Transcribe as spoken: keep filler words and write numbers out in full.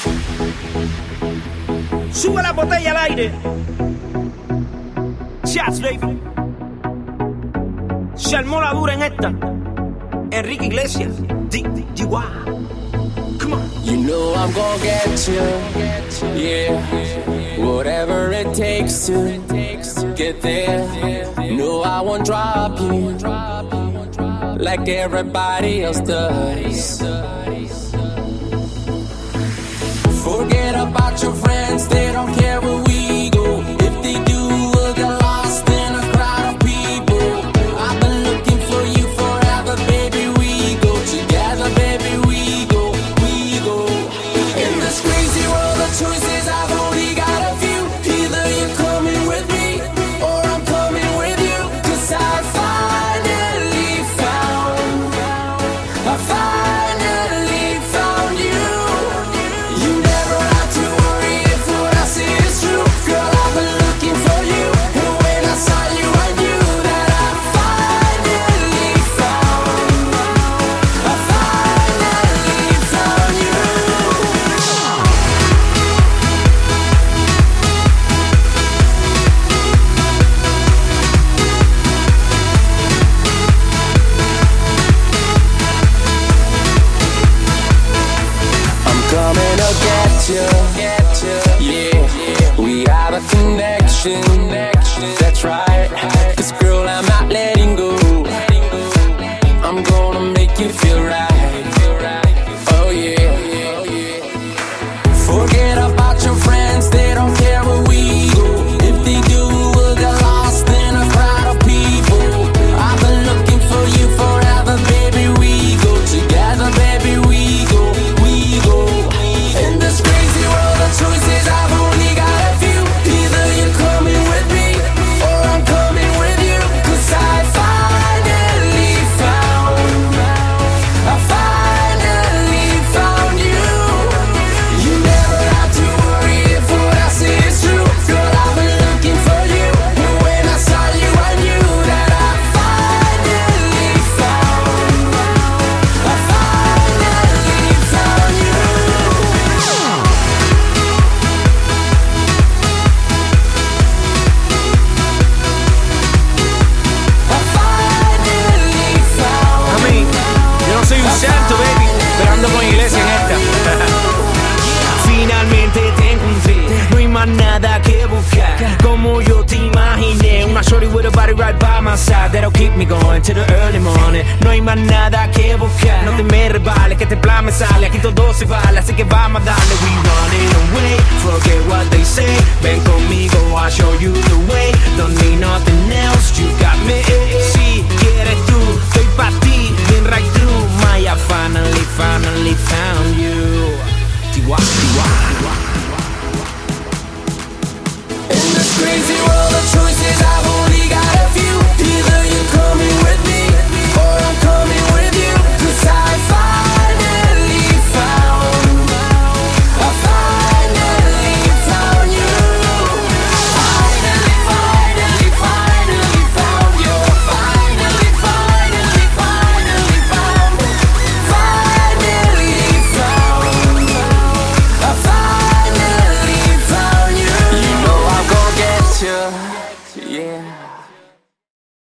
Sube la botella al aire. Shots, baby. Se armó la dura en esta. Enrique Iglesias. D D D Y. Come on. You know I'm gonna get you. Yeah. Whatever it takes to get there. No, I won't drop you like everybody else does. Forget about your friends, they don't care where we go. If they do, we'll get lost in a crowd of people. I've been looking for you forever, baby. We go together, baby. We go, we go. In this crazy world of choices, I've only got a few. Either you're coming with me, or I'm coming with you. 'Cause I finally found, I finally found you. You never have to worry if what I say is true. Girl, I've been looking for you, and when I saw you, I knew that I finally found, I finally found you. I'm coming to get you, yeah. We have a connection, that's right. 'Cause girl, I'm not letting go. I'm gonna make you feel right. Oh yeah. Forget about your friends, they don't care where we go. If they do, we'll get lost in a crowd of people. I've been looking for you forever, baby. We go together, baby. We go, we go. In this crazy world of choices, I've only got a few. Either you're coming with me, or I'm coming with you. 'Cause I finally found, I finally found you. You never have to worry if what I say is true. Girl, I've been looking for you, and when I saw you, I knew that I finally found, I finally found you. I finally found. A mí, yo no soy un santo, baby, pero ando con Iglesia en esta. Finalmente te encontré, no hay más nada que buscar. Como yo te imaginé, una shorty with a body right by my side that'll keep me going to the early morning. No hay más nada que buscar, no te me rebales, que este plan me sale. Aquí todo se vale, así que vamos a darle. We running away, forget what they say. Ven conmigo, I'll show you the way. Don't need nothing else, you got me. Si quieres tú, estoy pa' ti, been right through. My, I finally, finally found